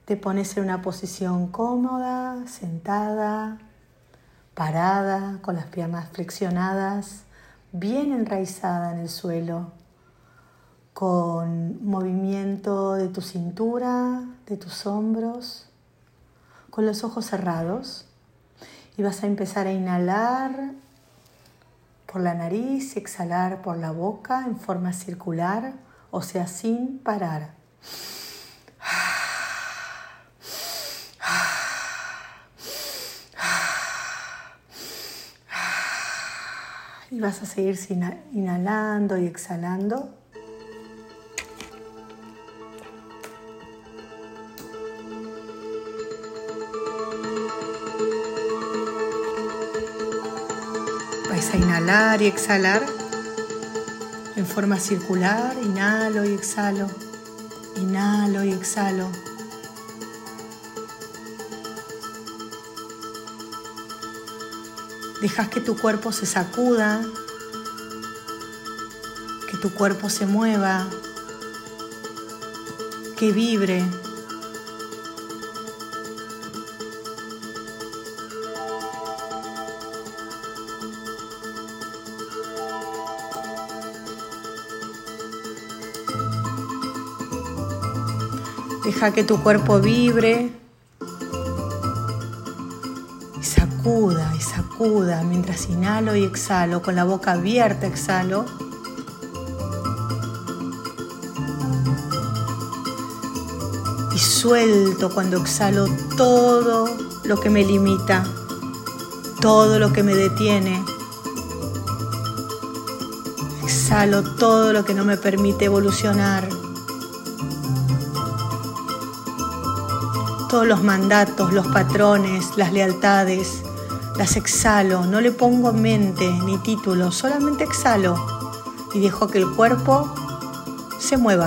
Te pones en una posición cómoda, sentada, parada, con las piernas flexionadas, bien enraizada en el suelo, con movimiento de tu cintura, de tus hombros, con los ojos cerrados. Y vas a empezar a inhalar por la nariz y exhalar por la boca en forma circular, o sea, sin parar. Y vas a seguir inhalando y exhalando. Vais a inhalar y exhalar en forma circular. Inhalo y exhalo. Inhalo y exhalo. Dejas que tu cuerpo se sacuda, que tu cuerpo se mueva, que vibre. Deja que tu cuerpo vibre y sacuda mientras inhalo y exhalo. Con la boca abierta exhalo. Y suelto cuando exhalo todo lo que me limita, todo lo que me detiene. Exhalo todo lo que no me permite evolucionar. Todos los mandatos, los patrones, las lealtades, las exhalo. No le pongo mente ni título, solamente exhalo y dejo que el cuerpo se mueva.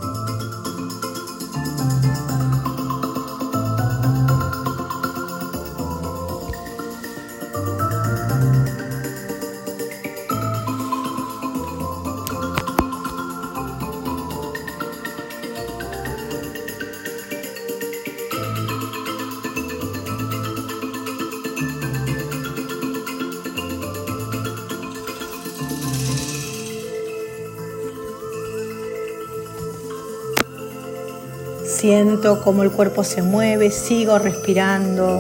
Siento cómo el cuerpo se mueve, sigo respirando.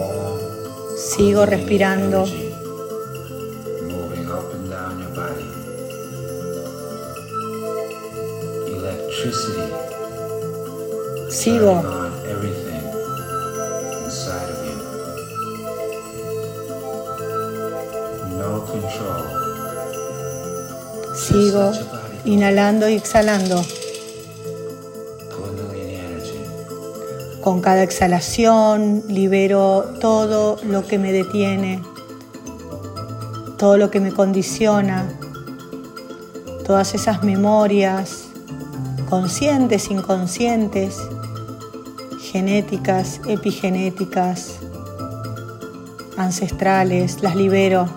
Sigo. Sigo inhalando y exhalando. Con cada exhalación libero todo lo que me detiene, todo lo que me condiciona, todas esas memorias conscientes, inconscientes, genéticas, epigenéticas, ancestrales, las libero.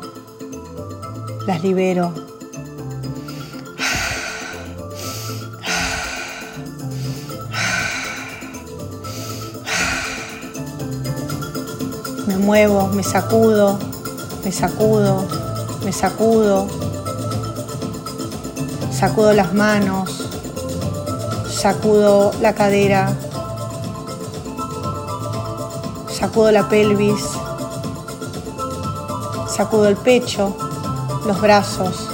Me muevo, me sacudo. Sacudo las manos, sacudo la cadera, sacudo la pelvis, sacudo el pecho, los brazos.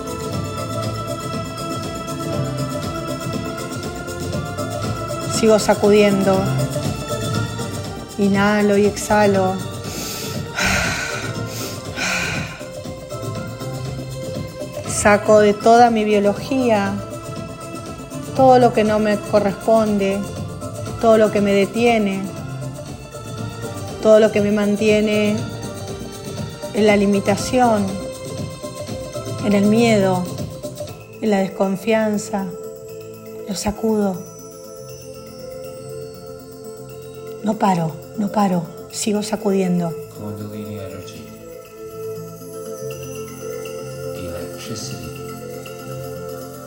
Sigo sacudiendo. Inhalo y exhalo. Saco de toda mi biología todo lo que no me corresponde, todo lo que me detiene, todo lo que me mantiene en la limitación, en el miedo, en la desconfianza. Lo sacudo. No paro, sigo sacudiendo. Kundalini energy, electricity,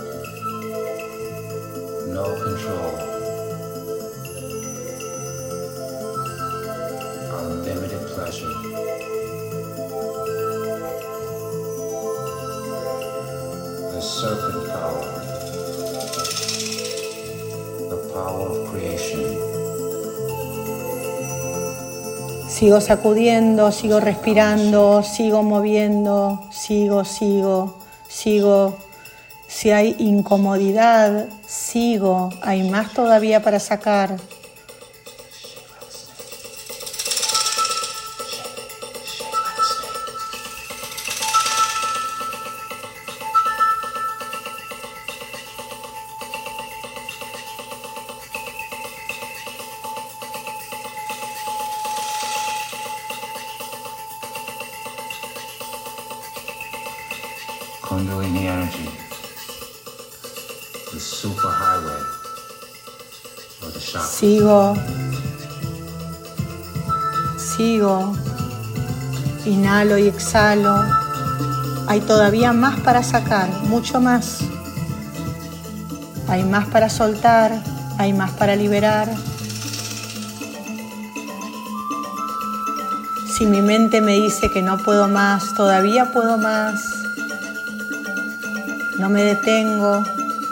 no control, serpent power, the power of creation. Sigo sacudiendo, sigo respirando, sigo moviendo, sigo. Si hay incomodidad, sigo. Hay más todavía para sacar. Kundalini energy, the superhighway or the chakra. Sigo. Inhalo y exhalo. Hay todavía más para sacar, mucho más. Hay más para soltar, hay más para liberar. Si mi mente me dice que no puedo más, todavía puedo más. No me detengo.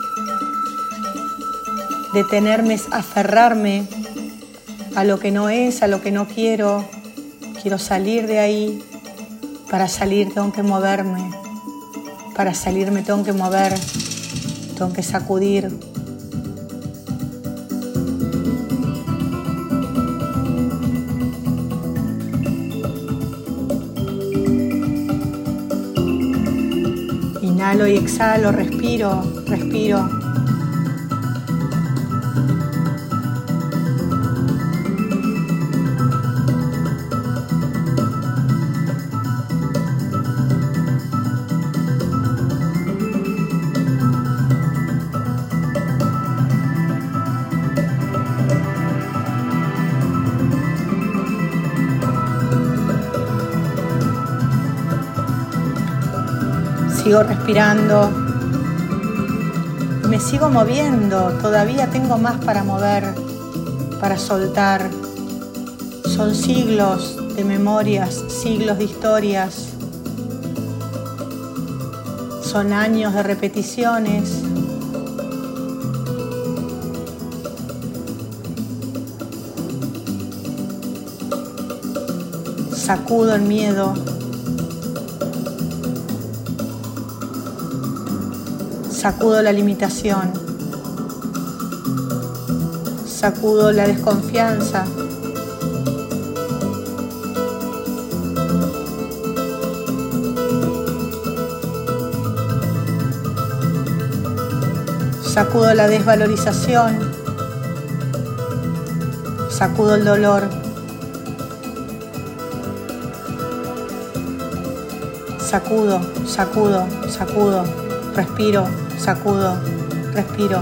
Detenerme es aferrarme a lo que no es, a lo que no quiero. Quiero salir de ahí. Para salir tengo que moverme. Para salir me tengo que mover. Tengo que sacudir. Inhalo y exhalo, respiro. Sigo respirando, me sigo moviendo, todavía tengo más para mover, para soltar. Son siglos de memorias, siglos de historias, son años de repeticiones. Sacudo el miedo. Sacudo la limitación, sacudo la desconfianza, sacudo la desvalorización, sacudo el dolor, sacudo, respiro. Sacudo, respiro.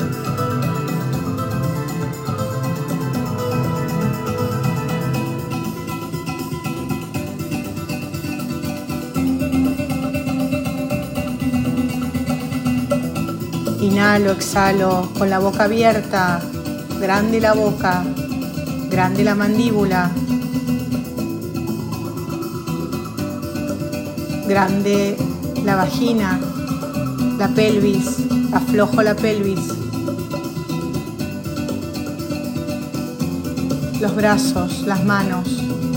Inhalo, exhalo con la boca abierta, grande la boca, grande la mandíbula, grande la vagina. La pelvis, aflojo la pelvis, los brazos, las manos.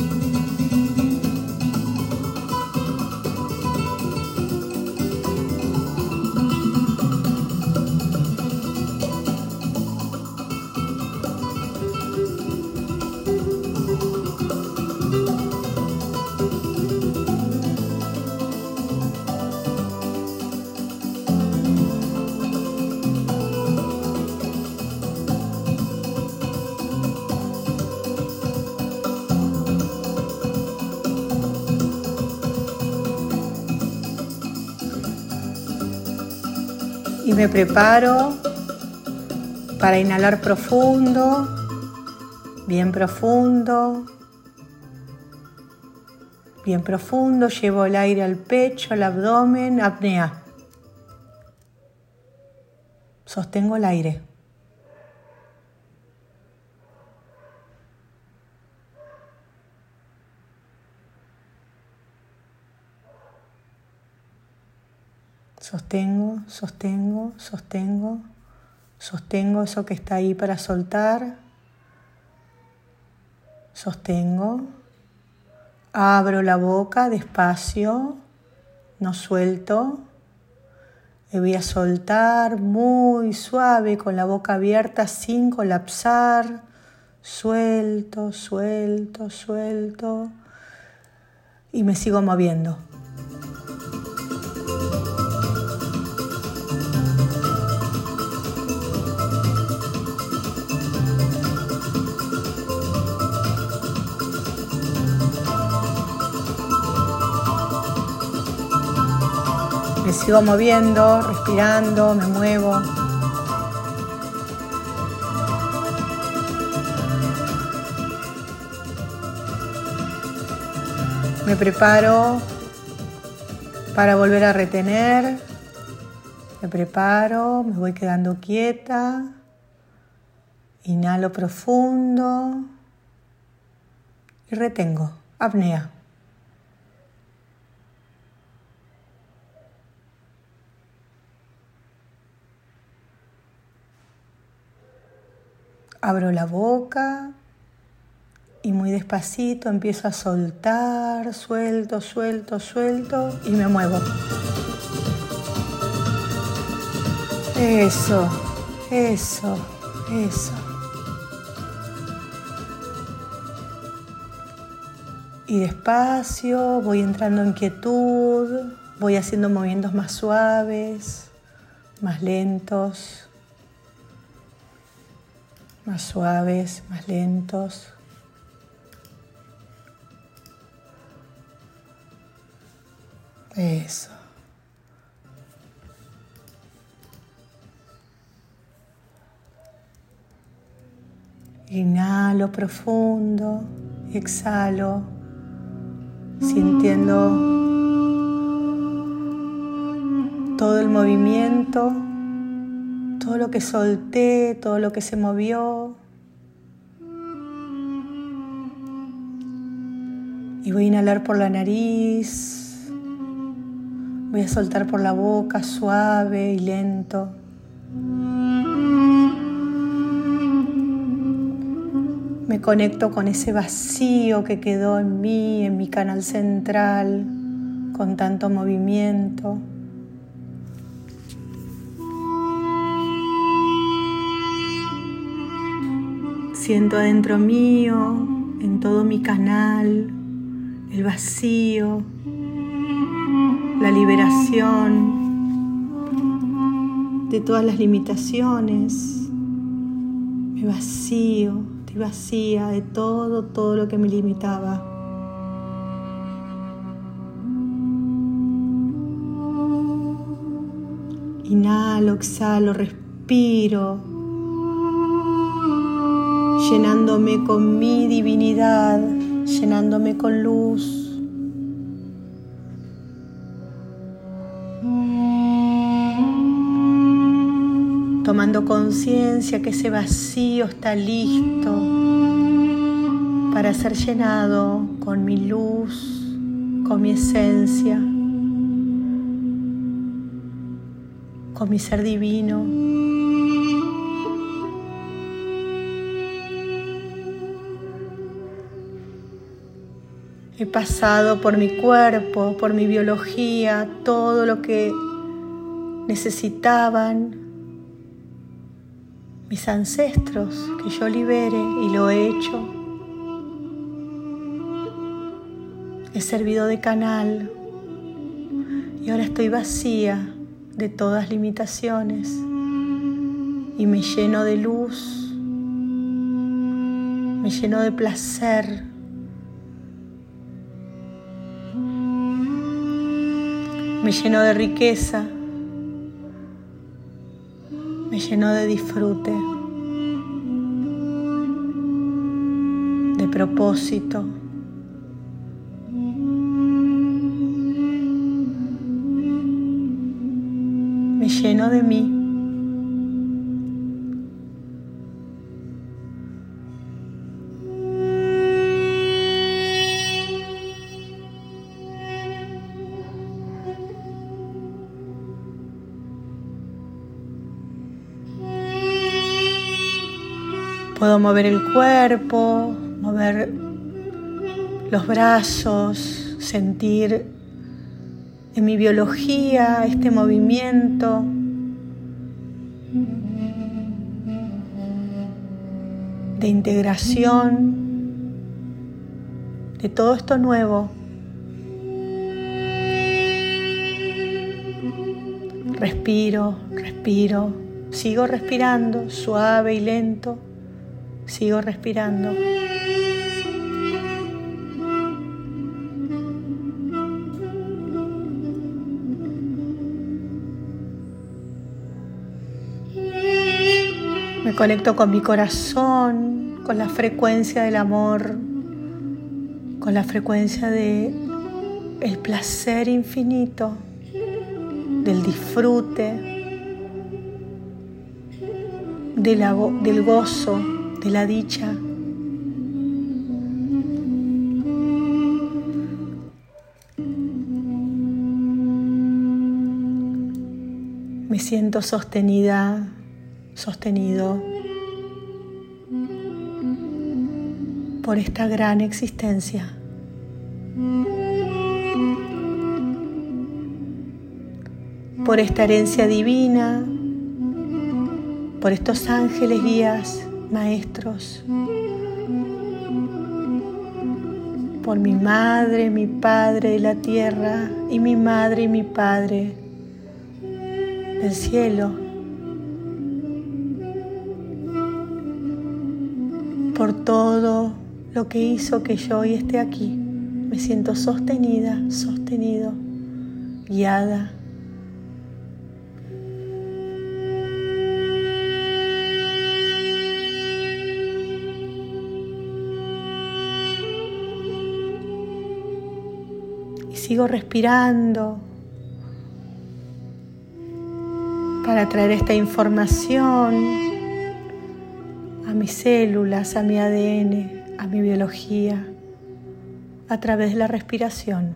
Y me preparo para inhalar profundo, bien profundo, bien profundo. Llevo el aire al pecho, al abdomen, apnea. Sostengo el aire. Sostengo, sostengo, sostengo, sostengo eso que está ahí para soltar. Sostengo. Abro la boca despacio, no suelto. Me voy a soltar muy suave con la boca abierta sin colapsar. Suelto, suelto, suelto. Y me sigo moviendo. Me sigo moviendo, respirando, me muevo. Me preparo para volver a retener. Me preparo, me voy quedando quieta. Inhalo profundo y retengo. Apnea. Abro la boca y muy despacito empiezo a soltar, suelto, suelto, suelto y me muevo. Eso, eso, eso. Y despacio voy entrando en quietud, voy haciendo movimientos más suaves, más lentos. Más suaves, más lentos. Eso. Inhalo profundo, exhalo, sintiendo todo el movimiento. Todo lo que solté, todo lo que se movió. Y voy a inhalar por la nariz. Voy a soltar por la boca, suave y lento. Me conecto con ese vacío que quedó en mí, en mi canal central, con tanto movimiento. Siento adentro mío, en todo mi canal, el vacío, la liberación de todas las limitaciones. Me vacío, estoy vacía de todo lo que me limitaba. Inhalo, exhalo, respiro. Llenándome con mi divinidad, llenándome con luz. Tomando conciencia que ese vacío está listo para ser llenado con mi luz, con mi esencia, con mi ser divino. He pasado por mi cuerpo, por mi biología, todo lo que necesitaban mis ancestros que yo libere, y lo he hecho. He servido de canal y ahora estoy vacía de todas limitaciones y me lleno de luz, me lleno de placer. Me lleno de riqueza, me lleno de disfrute, de propósito. Me lleno de mí. Puedo mover el cuerpo, mover los brazos, sentir en mi biología este movimiento. De integración de todo esto nuevo. Respiro, respiro, sigo respirando, suave y lento, sigo respirando. Me conecto con mi corazón, con la frecuencia del amor, con la frecuencia del placer infinito, del disfrute, del gozo, de la dicha. Me siento sostenida, sostenido por esta gran existencia. Por esta herencia divina, por estos ángeles guías, maestros, por mi madre, mi padre de la tierra y mi madre y mi padre del cielo, por todo lo que hizo que yo hoy esté aquí. Me siento sostenida, sostenido, guiada. Y sigo respirando para traer esta información a mis células, a mi ADN, a mi biología, a través de la respiración.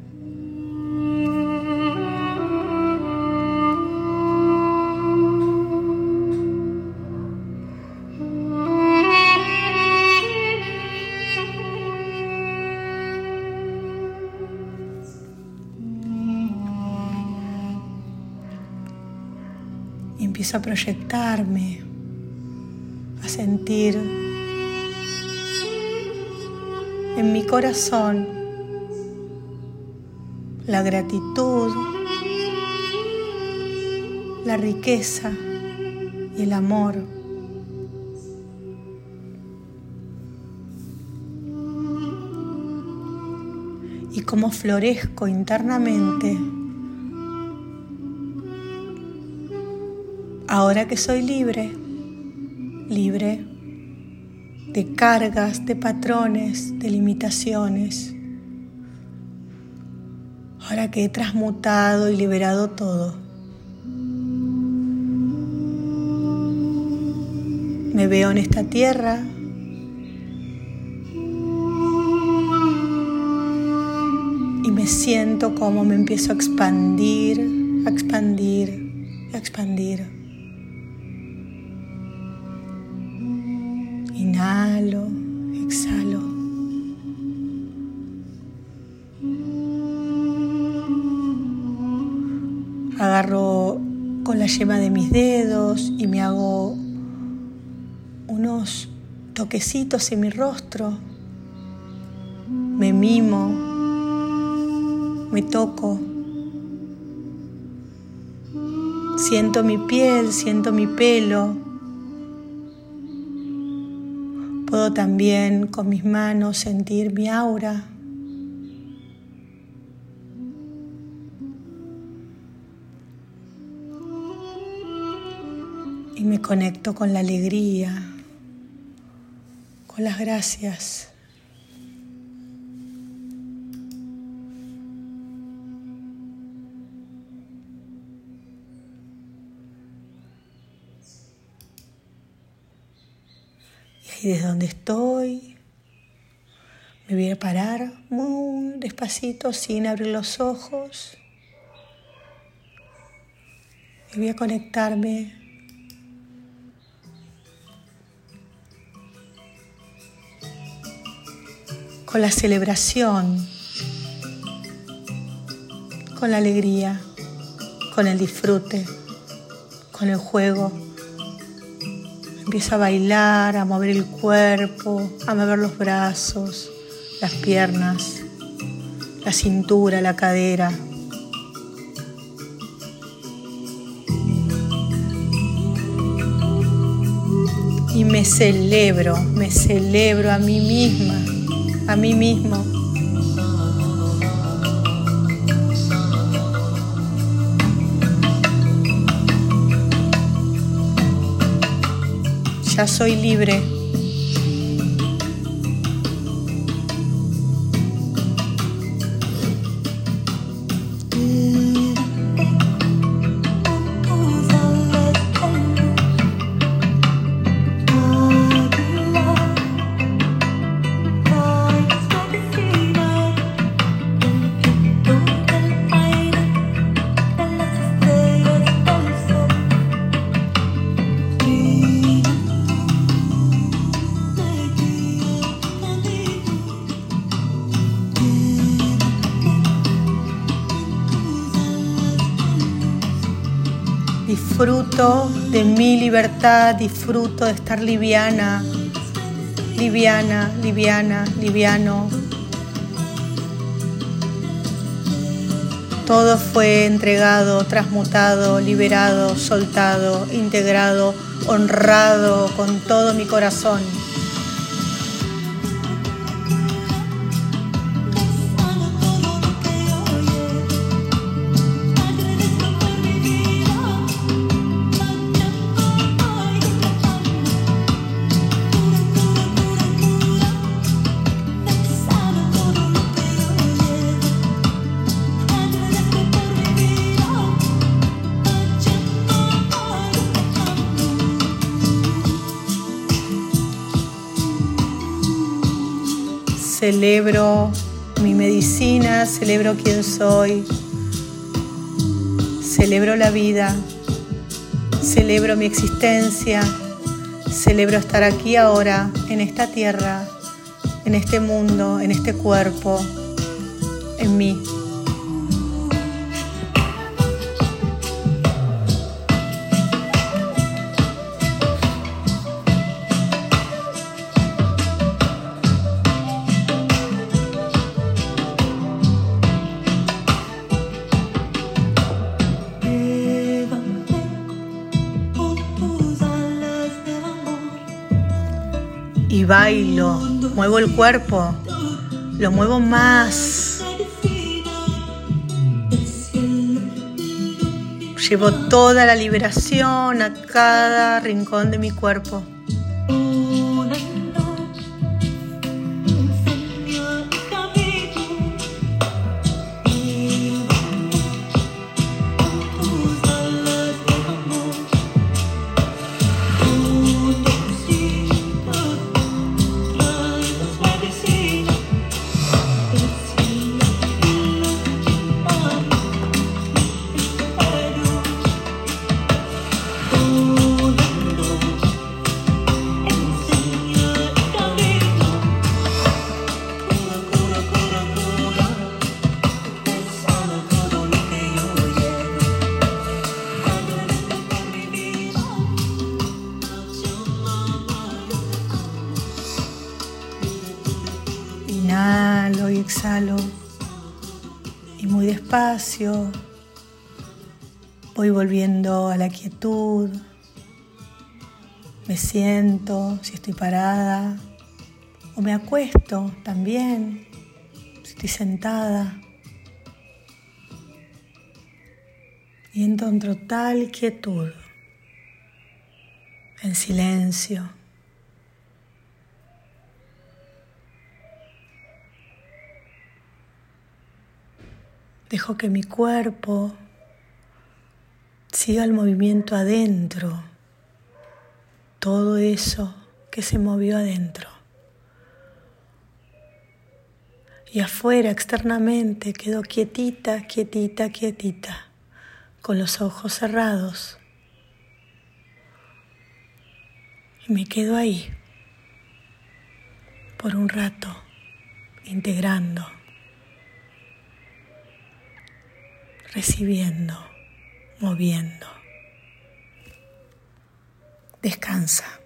Y empiezo a proyectarme, a sentir en mi corazón la gratitud, la riqueza y el amor. Y cómo florezco internamente ahora que soy libre, libre de cargas, de patrones, de limitaciones. Ahora que he transmutado y liberado todo, me veo en esta tierra y me siento como me empiezo a expandir, a expandir, a expandir. Inhalo, exhalo. Agarro con la yema de mis dedos y me hago unos toquecitos en mi rostro. Me mimo, me toco. Siento mi piel, siento mi pelo. Puedo también con mis manos sentir mi aura. Y me conecto con la alegría, con las gracias. Y desde donde estoy, me voy a parar muy despacito, sin abrir los ojos. Y voy a conectarme con la celebración, con la alegría, con el disfrute, con el juego. Empiezo a bailar, a mover el cuerpo, a mover los brazos, las piernas, la cintura, la cadera. Y me celebro a mí misma, a mí mismo. Ya soy libre. Disfruto de mi libertad, disfruto de estar liviana, liviana, liviana, liviano. Todo fue entregado, transmutado, liberado, soltado, integrado, honrado con todo mi corazón. Celebro mi medicina, celebro quién soy, celebro la vida, celebro mi existencia, celebro estar aquí ahora, en esta tierra, en este mundo, en este cuerpo, en mí. Y bailo, muevo el cuerpo, lo muevo más. Llevo toda la liberación a cada rincón de mi cuerpo. Inhalo y exhalo y muy despacio voy volviendo a la quietud. Me siento, si estoy parada, o me acuesto también, si estoy sentada. Y entro en total quietud, en silencio. Dejo que mi cuerpo siga el movimiento adentro, todo eso que se movió adentro. Y afuera, externamente, quedo quietita, quietita, quietita, con los ojos cerrados. Y me quedo ahí por un rato, integrando, recibiendo, moviendo. Descansa.